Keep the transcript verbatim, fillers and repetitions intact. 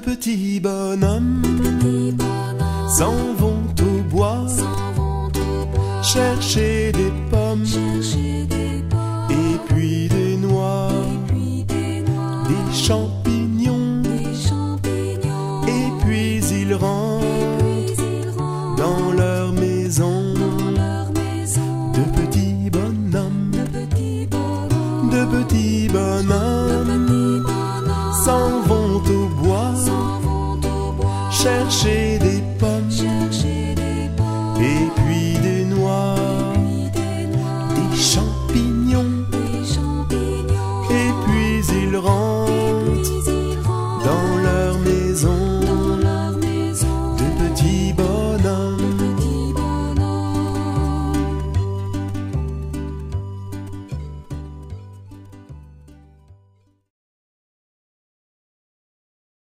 petits bonhommes petits bonhommes s'en vont au bois s'en vont au bois chercher des pommes chercher des pommes et puis des noix, et puis des noix, des champignons, des champignons, et puis ils rentrent et puis ils rentrent dans leur maison. dans leur maison. De petits bonhommes, De petits bonhommes, de petits de bonhommes petits bonhommes s'en vont au bois s'en vont au bois chercher des pommes chercher des pommes et puis des noix, puis des noix, des champignons, des champignons, et puis ils rentrent puis ils rentrent dans leur maison.